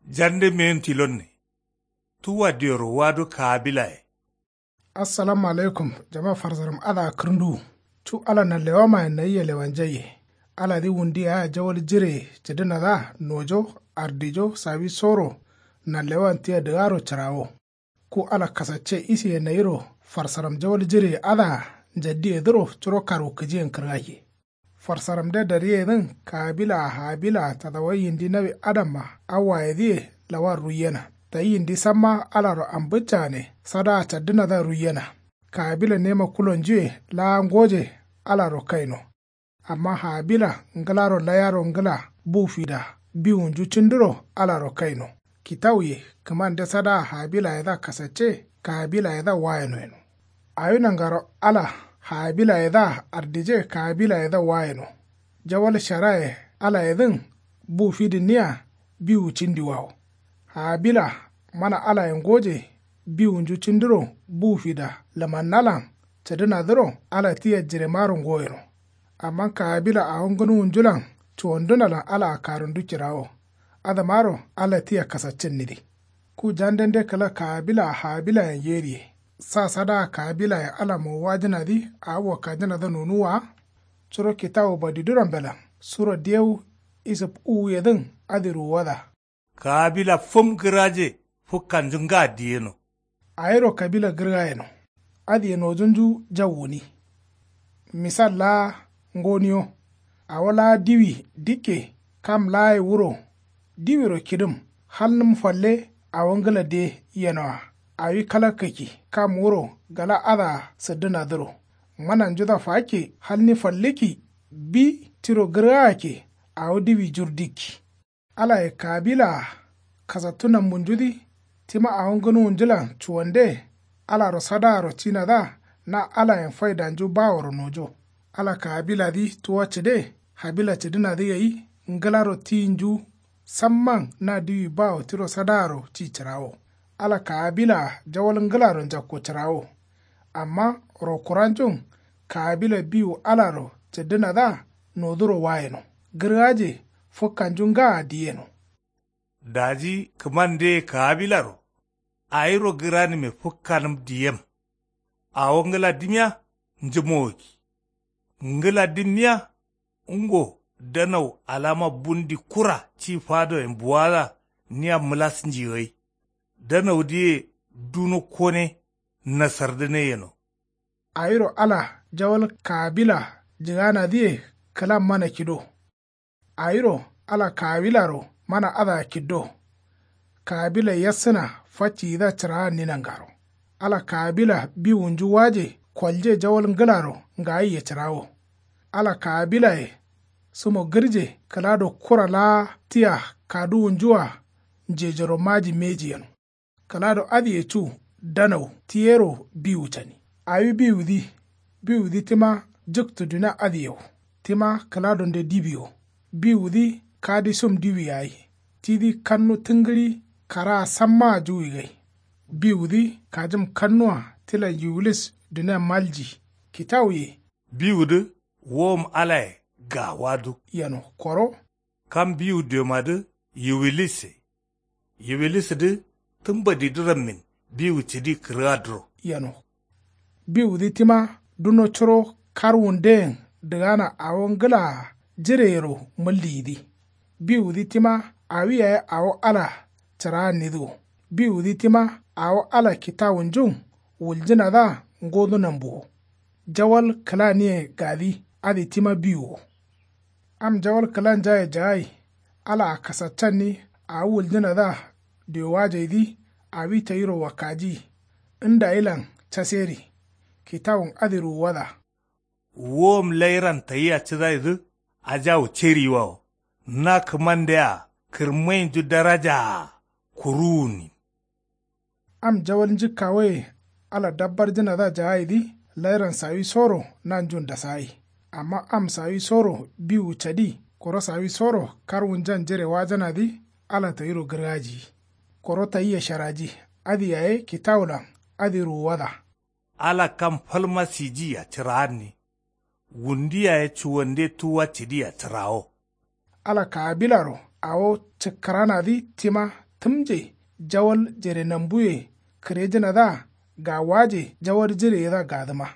Jande men tilonne. Tuwa dioro wadu kabilae. Assalamu alaikum jama farzaram ala kirndu tu ala na lewama na iya lewanjaye ala di wundi a jawal jire jidina da nojo ardijo sabi soro na lewantiya da garo cirawo ku ala kasace isi na iro farsaram jawal jire ala jaddi ediro ciro karo kijiyan kirgaki farsaram da dariye din kabila habila tadawayin di nabi adama awaye di lawar ruyena ta yin di samma alaro ambucha ne sada ta dina da ruyena kabila nema kulon juye la ngoje alaro kaino amma habila ngalaro la yaro ngala bufida biun ju cindiro alaro kaino kitauye kaman da sada habila ya da kasace kabila ya da wayeno ayuna ngaro ala habila ya da ardije kabila ya da wayeno jawal sharaye ala yadin bufidin niya biu cindiwawo habila mana ala yin goje biyun ju cindiro bufida lamannalan cadina diro ala tiya jire marun goyino amma ka habila a hungunu wunjulan cuwandunalan ala a karun dukirawo adamaro ala tiya kasacin nidi ku jandende kala ka habila yan yeriye sa sada ka habila ya ala mu wajina di a abuwa kajina da nunuwa curo kitawo badi duran belan suro diyawu isa uwe din adiru wada Kabila fum giraje fukkan junga diyeno. Ayro kabila girayeno. Adiyeno junju jawuni. Misal la ngoniyo. Awala diwi dike kam lai wuro. Diwiro kidim halnum falle awangala de yenoa. Awi kalakaki kam wuro gala ada sadina diro. Manan juda fake halni falleki bi tiro girayake aw diwi jurdiki. Ala kabila kasatunan munjudi tima a hungunu unjilan chuwande ala rosada rotina da na ala en faida nju baworo nojo ala kabila di tuwa chide habila chidina di yayi ngala roti nju samman na di bawo tiro sadaro chi chirawo ala kabila jawal ngala ron jakko chirawo amma rokuranjun kabila biyu ala ro chidina da noduro wayeno girgaje fokkanjunga diyeno Daji kamande kabilaro. Airo girani me fukkanum diyem. Awo ngala dimya njimoki. Ngala dimya ungo danau alama bundi kura ci fado en buwala niya mulas njiyoyi. Danau diye duno kone nasardane yeno. Airo ala jawal kabila jigana diye kalam mana kido. Airo ala kabilaro mana ada kiddo kabila yassina fati da tira ninangaro ala kabila bi wunju waje kwalje jawal ngalaro nga ya tirawo ala kabila sumo girje kalado kurala tiya kadu wunjuwa njejero maji mejiyan kalado adi chu danau tiyero bi wutani ayi bi wudi tima juktu duna adi tima kalado nde dibiyo bi wudi kadi sum diwi yayi tidi kannu tingiri kara samma juwi gai biwudi kajim kannuwa tila yulis duna malji kitauye Biudu wom alaye ga wadu. yano koro Kam biudu madu yiwilise. Yiwilise de tumba di duramin biu chidi kiradro. yano biwudi tima duno choro karwunden dagana awon gila jirero mulidi biwudi tima awiya awo ala tara nidu biwudi tima awo ala kitawun jun wuljina da ngodu nambu jawal kalaniye gadi adi tima biwo am jawal kalan jaye ala kasatan ni a wuljina da waje di awi tayiro wakaji inda ilan taseri kitawun adiru wada Wom lairan tayiya chidaidu ajaw cheriwao. Na kamandea kirmain ju daraja kuruni. am jawal jikkawe ala dabbar jina da jayidi lairan sawi soro nan jun da sai amma am sawi soro biu chadi koro sawi soro karwun jan jere wajana di ala tayiro gargaji koro tayiya sharaji adi yaye kitawlan adi ruwada Ala kam falmasi ji a tirani. Wundiya ya chuwande tuwa chidi a tirao. ala kabilaro awo cikarana di tima tumje jawal jere nambuye kirejina da ga waje jawar jire da gadama.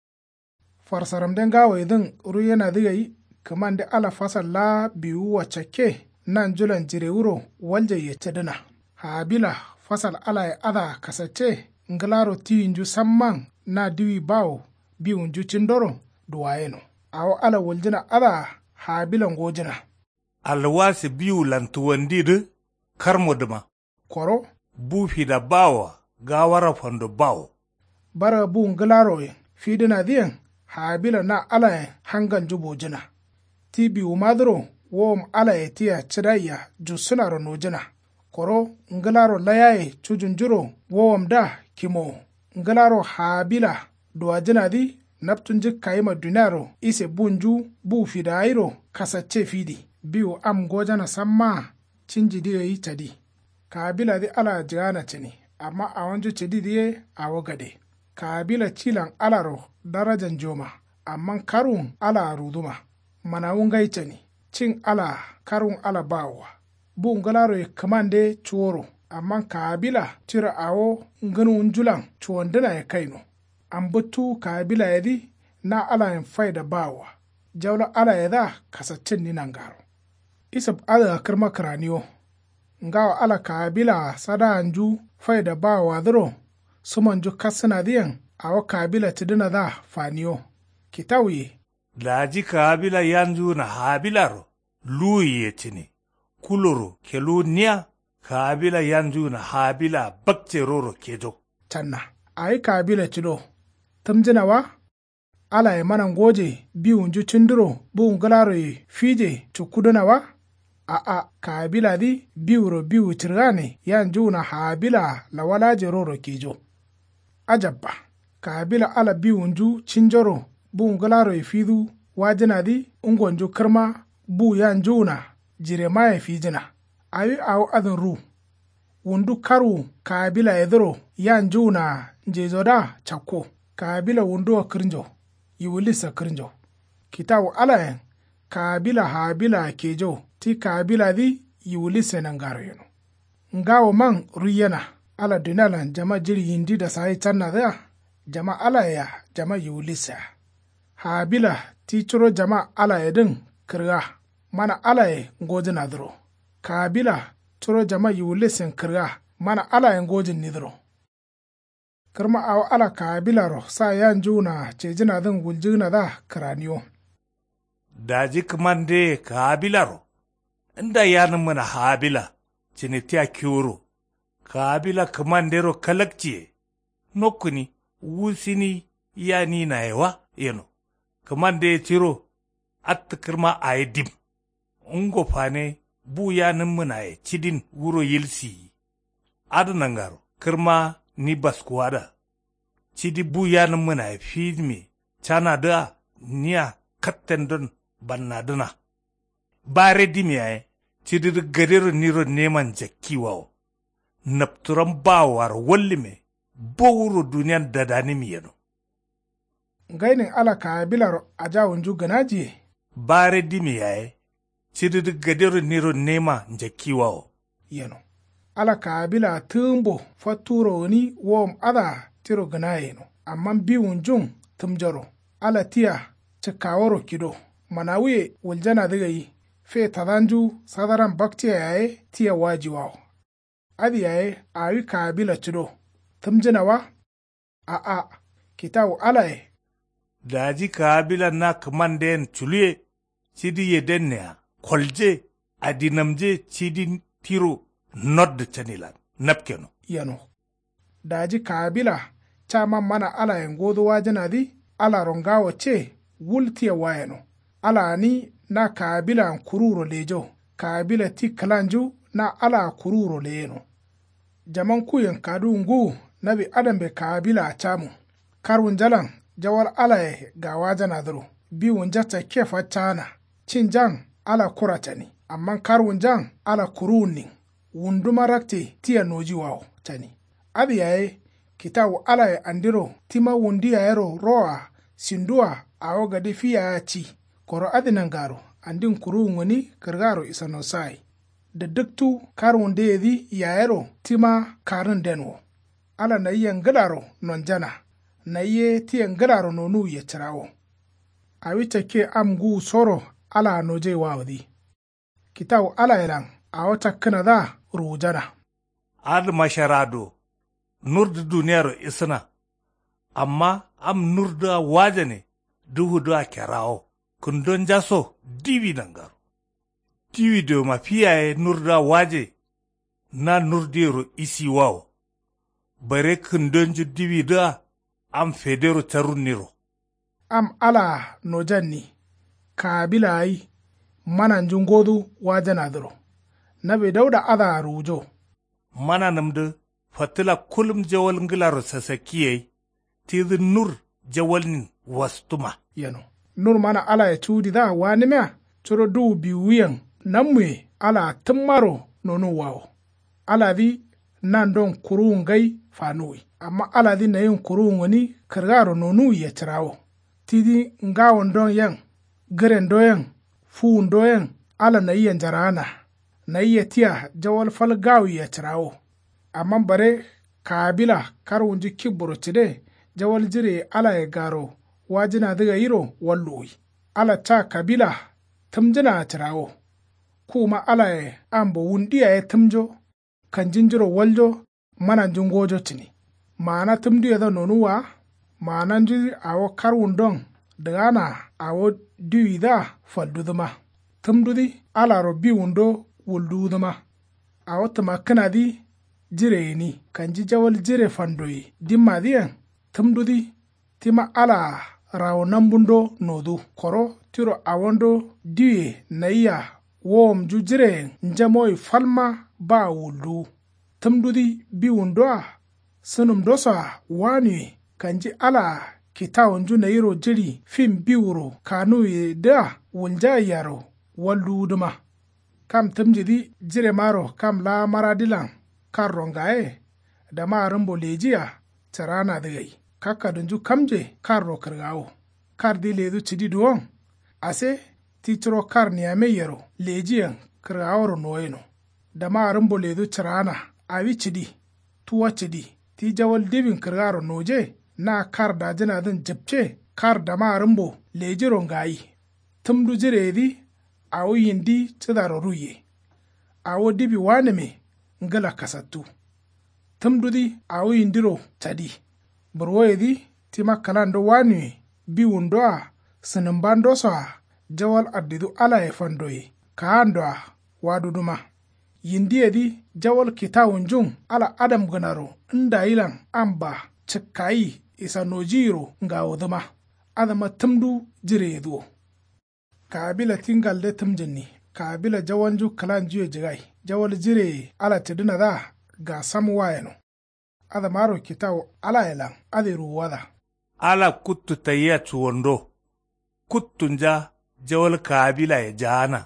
Farsaram den gawa idin ruyena digai kaman da ala fasal la biyu wacce ke nan julan jire wuro walje ya cedina. Habila fasal ala ya ada kasace ngalaro tiyinju samman na diwi bawo biyunju cindoro duwayeno. Awo ala waljina ada habila ngojina. Alwasi biyu lantuwandidu karmoduma. Koro? Bufi da bawa gawara fondo bawo. Bara bu ngalaro fidina diyan habila na ala hangan jubo jina. Tibi umadro wom ala tiya chidaya jusunaro no jina. Koro ngalaro layaye chujunjuro wom da kimo. Ngalaro habila duwa jina di naptunji kayima dunaro ise bunju bu fidairo kasace fidi. Biyu am gojana samma cinji diyo yi tadi. Kabila di ala jigana cini, amma a wanju cidi diye a wagade. Kabila cilan alaro darajan joma, amma karun ala ruduma. Mana wungai cini, cin ala karun ala bawa. Bu ngalaro kamande chuoro, amma kabila tira awo nganu unjulan chuondina ya kaino. Ambutu kabila yadi na ala faida bawa. Jawla ala yada kasacin ni nangaro. Isab ala kirma kraniyo. Ngawa ala kabila sada anju faida ba wadro sumanju kasana diyan awa kabila tidina da faniyo kitawi daji kabila yanju na habilaro luye tini kuloro kelu niya kabila yanju na habila bakce roro kejo tanna ai kabila cido tamjina wa ala ya manan goje biyunju cindiro bu ngalaro fije cukuduna wa a kabila di biyu tirgane yanju na habila la wala jeroro kejo. Ajabba, kabila ala biyunju cinjoro bu ngalaro fidu wajina di ungonju kirma bu yanju na jirema fijina. Ayi awo adin ru. Wundu karu kabila edro yanju na njezoda chako. Kabila wundu wa kirinjo, yiwulisa kirinjo. Kitawu ala kabila habila kejo. Ti kabila di yiwulise nangaro yeno. Ngawo man ruyena ala dunalan jama jiri hindi da sahi tanna da jama ala ya jama yiwulise. Habila ti churo jama ala edin kirga mana ala ya ngojin nadro. Kabila churo jama yiwulise kirga mana ala ya ngojin nidro. Kirma awo ala kabila ro sa yanju na cejina din wuljina da kiraniyo. Daji kamande kabila ro. Inda yanin mana habila cinitiya kyoro kabila kamandero kalakciye nokuni wusini yani na yawa yano kamande ciro attakirma a dim ungo fane bu yanin mana ya cidin wuro yilsi adanangaro kirma ni baskuwada cidi bu yanin mana ya fidme cana da niya katten don bannaduna bare dimiyaye cidir garir niro neman jakkiwawo napturan bawar wallime bowuro duniyan dadani miyano gainin ala kabilar ajawun juganaji bare dimiyaye cidir garir niro nema jakkiwawo yano ala kabila tumbo faturo ni wom ada tiro ganayeno amma biwun jun tumjaro ala tiya cikawaro kido manawiye waljana daga yi fe tadanju sadaran baktiya yaye tiya wajiwawo adi yaye ayi kabila cido tumjinawa a kitawu alaye daji kabila na kamanden chuluye cidi yedennea kolje adinamje cidi tiro nodd chanilan napkeno yano daji kabila chama mana alaye ngodo wajina di ala rongawo ce wultiya wayano ala ni na kabila kururo lejo kabila ti kalanju na ala kururo leyeno jaman kuyen kadungu nabi adam be kabila chamu karun jalan jawar ala ga wajana duro biwun jata kefa chana cinjan ala kuratani amma karun jan ala kuruni wunduma rakte tiya noji wawo tani abi yaye kitawu ala andiro tima wundi yayero roa sindua awo gadi fiya ya ci koro adinan garo andin kuru ngoni kirgaro isano sai da duktu karun da yadi yayero tima karin denwo ala na iya ngilaro non jana na iya tiya ngilaro nonu ya cirawo a wita ke amgu soro ala noje wawadi kitaw ala ilan a wata kina da rujana ad masharado nurdu duniyaro isna amma am nurda wajane duhu do akerawo kundon jaso diwi nangaro diwi do mafiyaye nurda waje na nurdiro isi wawo bare kundon ju diwi da am federo taruniro am ala no janni kabila ai manan jungodu wajana duro nabe dauda ada rujo mana namde fatila kulum jawal ngilaro sasakiyai tizi nur jawalnin wastuma yano nur mana ala ya cudi da wani mea curo du biwiyan namwe ala tummaro nonu wawo ala di nan don kurun gai fanuwi amma ala di na yin kurun wani kirgaro nonu ya cirawo tidi ngawon don yan giren doyan fuun doyan ala na iya jarana na iya tiya jawal falgawi ya cirawo amma bare kabila karun ji kiburo cide jawal jire ala ya garo wajina daga yiro walloyi ala ta kabila tumjina cirawo kuma ala ya ambo wundiya ya tumjo kan jinjiro waljo manan jungojo tini ma'ana tumdiya da nonuwa ma'anan ji awo karun don daga na awo duyi da falduduma tumdudi ala robi wundo wulduduma awo tuma kana di jire ni kan ji jawal jire fandoyi dimma diyan tumdudi tima ala rawo nambundo nodu koro tiro awondo diye na iya wom ju jire njamoy falma ba wuldu tumdudi bi wundo sunum dosa wani kan ji ala kitawon ju na yiro jiri fim biwuro kanu ye da wulja yaro walluduma kam tumjidi jire maro kam la maradilan kan rongaye da marin bolejiya tarana dagai kaka dunju kamje kar ro kirgawo kar di lezu cidi duwon ase titro kar niyame yero lejiyan kirgawo ro noyeno da marin bolezu tarana awi cidi tuwa cidi ti jawal dibin kirgaro noje na kar da jina din jibce kar da marin bo leji rongayi tumdu jiredi awo yindi cidaro ruye awo dibi wane me ngala kasattu tumdudi awo yindiro tadi burwoyedi tima kalando wani bi wundo a sinimbando so a jawal addidu ala e fandoyi kaando a waduduma yindiyedi jawal kitawun jun ala adam ganaro inda yilan amba cikkayi isa nojiro nga wuduma adama tumdu jireeduwo kabila tingalde tumjinni kabila jawanju kalan juye jigai jawal jire ala tidina da ga samu wayano adamaro kitaw ala elan adiru wada ala kuttu tayya tuwondo kuttunja jawal kabila ya jana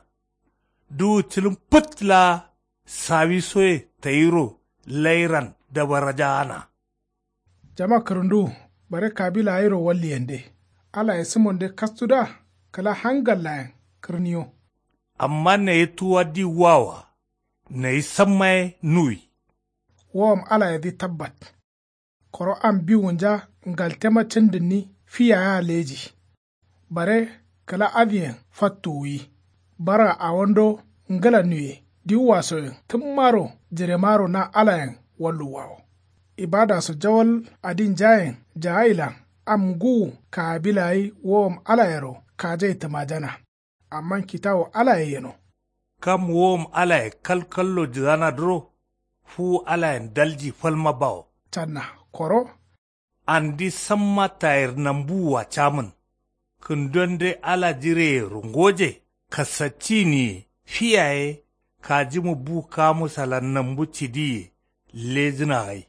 du tilum putla sawisoye tayiro lairan da barajana jama karundu bare kabila ayiro walli yende ala ya simonde kastuda kala hangallayan kirniyo amma na yi tuwa di wawa na yi sammai nui wom ala ya di tabbat koro an bi wunja ngaltema cindinni fiya ya leji bare kala adiyen fattuwi bara a wando ngala nuye di wasoyin tun maro jire maro na alayen wallu wawo ibada su jawal adin jayen jahailan amgu kabilai wom alayero kajai tamajana amman kitawo alayeno kam wom alay kalkallo jana dro fu alayen dalji falma bawo tanna koro andi samma tayir nambuwa chamun kundonde ala jire rungoje kasacini fiyaye kajimu buka musalan nambu cidiye lejinagai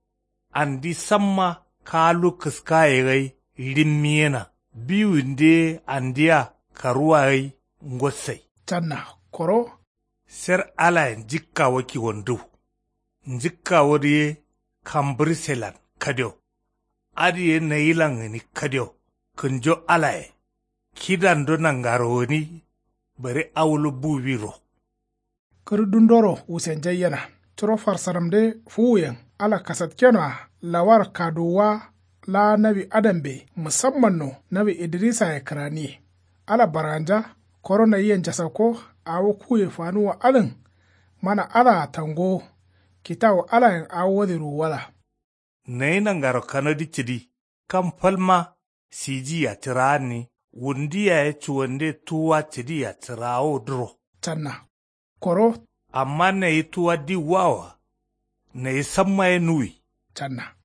andi samma kalu kiskayegai limmiyena biwinde andiya karuwagai ngosai tanna koro ser alayen jikka waki wondu njikka wadiye kambriselan kadyo adiye nayilan ni kadyo kunjo alaye kidan do nangaro ni bare awlu bubiro dundoro wusen jayyana turo farsaram de fuyen ala kasat kena lawar kadowa la nabi adambe musamman no nabi idrisa ya kirani ala baranja korona yin jasako awo kuye fanuwa alin mana ala tango kitawo ala yin awo wala Naina ngaro kanadi chidi kam palma siji ya tirani wundi ya chuwande tuwa chidi ya tirao dro tanna koro amma na yi tuwa di wawa na yi samma ya nui tanna